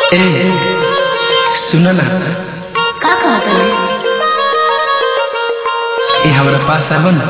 ए सुन ना का कहता है ये हमारा पास आओ ना।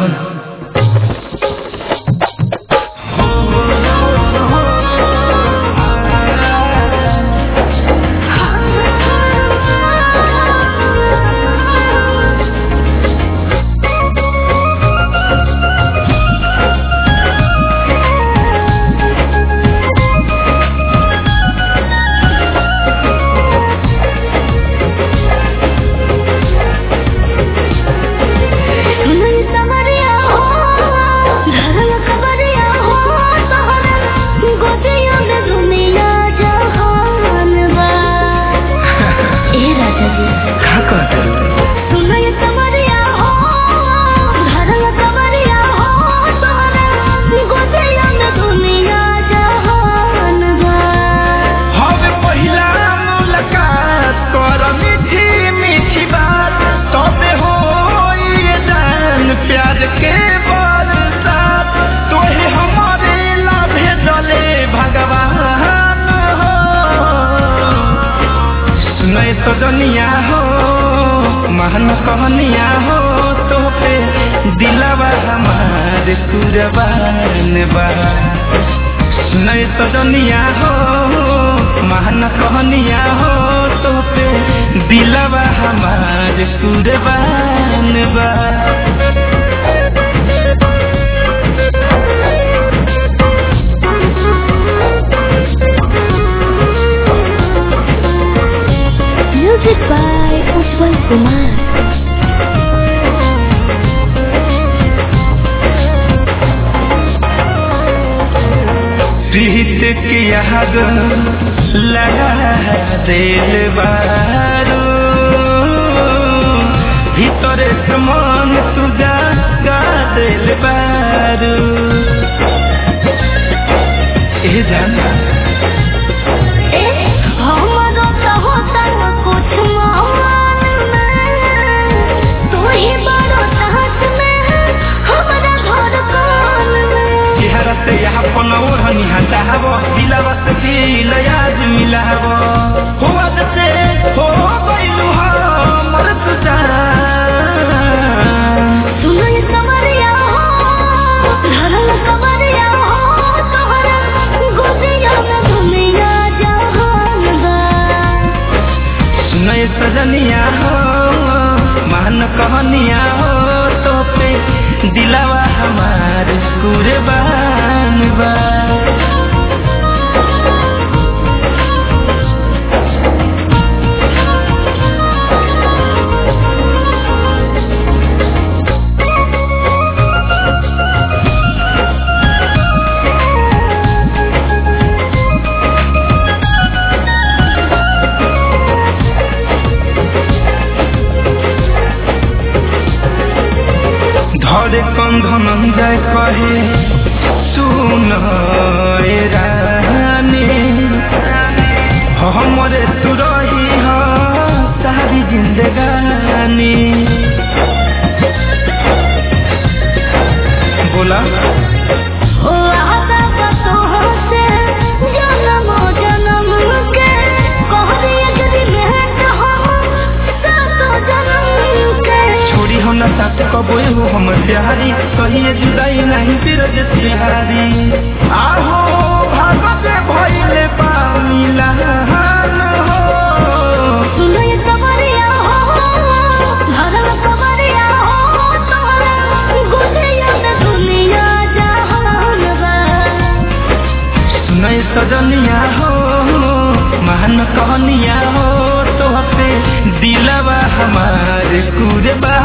तो दुनिया हो महन कहनिया हो तो पे दिलवा हमारे कुर्बान बा। सुने तो दुनिया हो महन कहनिया हो तो पे दिलवा हमारे कुर्बान बा। Music by Utpal Kumar. प्रीत की आग लगा दिल बारू भीतर मन तुझा गा दिल बारू ए जाना यहाँ पनौर हनी हटाव दिलवा से दिल याद मिलाव हुआ से हो गइलू हमर तुझा। सुनो ये कमरिया हो धरल कमरिया हो तोहरा गोदिया में दुनिया जहान बा। सुनो ये सजनिया हो मान कहनिया हो तो पे दिलवा हमार कुर्बान बा। धरे कंधन जाय कहे सुन रानी हमरे तू रही हो सारी जिंदगानी। बोला ओ आदा का तो होते जन्म जन्म के कह दिए यदि भेंट हो सातो जन्म के। छोड़ी हो ना साथ कबो हो हम प्यारी कहिए जुदाई नहीं फिर तिहारी आहो भागत भइले पामिला हो। सुनो ये कमरिया हो धरल कमरिया हो तोहरा गोदिया में दुनिया जहान बा। सुनो ये सजनिया हो महान कहनिया हो तो पे दिलवा हमारे कुर्बान